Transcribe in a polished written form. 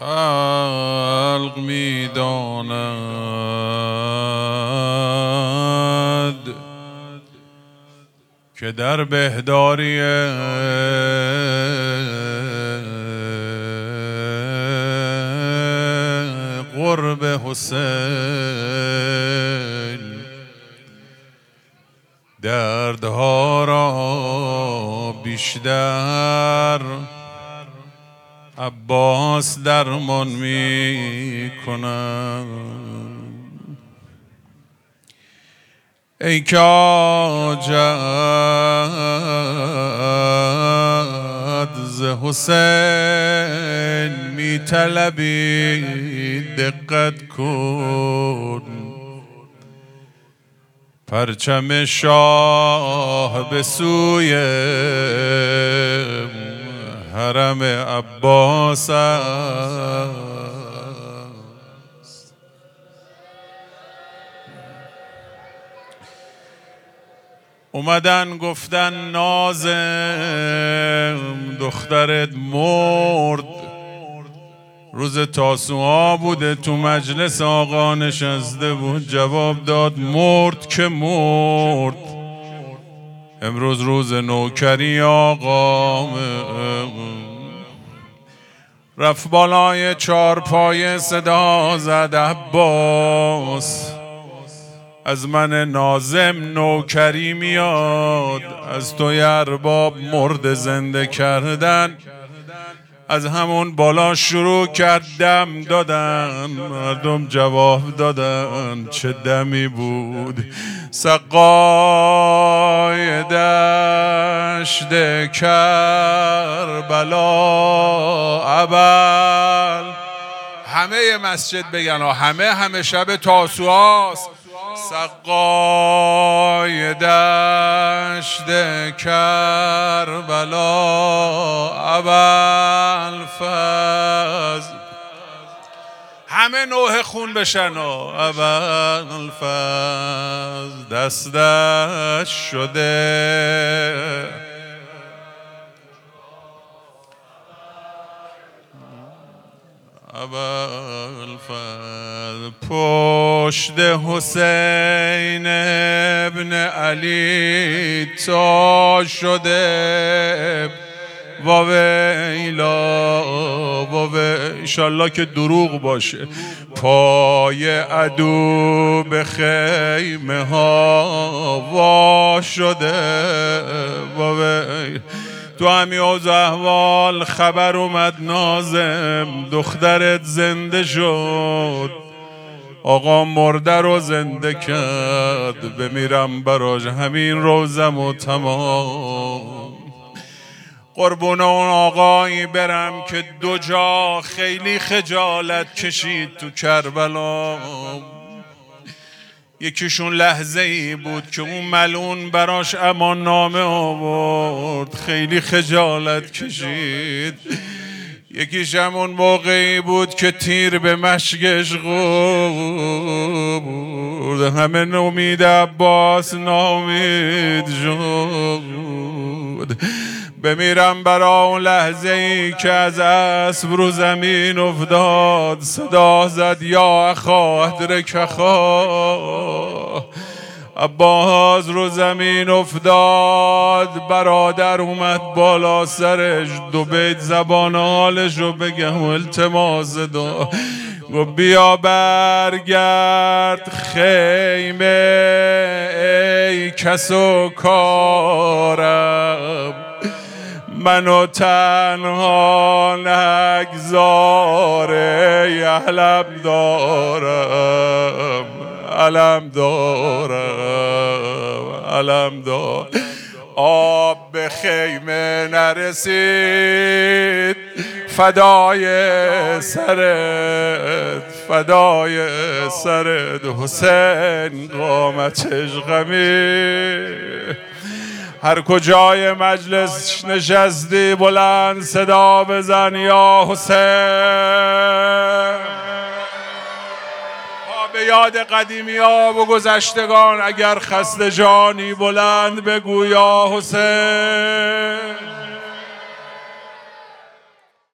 خلق می داند که در بهداری قرب حسین دردها را بیشتر عباس درمان می کند. ای که آجد ز حسین می طلبی دقت کن، پرچم شاه به سوی حرم عباس است. اومدن گفتن نازم دخترت مرد، روز تاسوعا بوده تو مجلس آقا نشسته بود، جواب داد مرد که مرد، امروز روز نوکری آقا. رفت بالای چارپایه صدا زد عباس از من ناظم نوکری میاد، از توی ارباب مرد زنده کردن. از همون بالا شروع کرد دم دادن، مردم جواب دادن چه دمی بود. سقای دشت کربلا ابل، همه مسجد بگن همه شب تاسوعاست. سقای دشت کربلا ابل فضل، همه نوح خون بشن ابل فضل دستش شده. ابوالفضل پشت حسین ابن علی تا شده، واویلا انشالله که دروغ باشه. پای عدو به خیمه ها وا شده، واویلا. تو همی اوضاع احوال خبر اومد نازم دخترت زنده شد، آقا مرده رو زنده کرد، بمیرم براش همین روزم و تمام. قربون اون آقایی برم که دو جا خیلی خجالت کشید تو کربلا. یکیشون لحظه ای بود که اون ملعون براش امان نامه آورد، خیلی خجالت کشید. یکیش همون موقعی بود که تیر به مشکش خورد، همه نومید عباس نامید شد. بمیرم برا اون لحظه ای که از اسب رو زمین افتاد، صدا زد یا اخا ادرک اخا. عباس رو زمین افتاد، برادر اومد بالا سرش، دو بیت زبان حالش رو بگم و التماس داد. گفت بیا برگرد خیمه ای کس و کارم، منو تنها نگذاره، علم دارم علم دارم. آب به خیمه نرسید، فدای سرت حسین قامتش غمی. هر کجای مجلس نشستی بلند صدا بزن یا حسین. به یاد قدیمی ها و گذشتگان اگر خسته جانی بلند بگو یا حسین.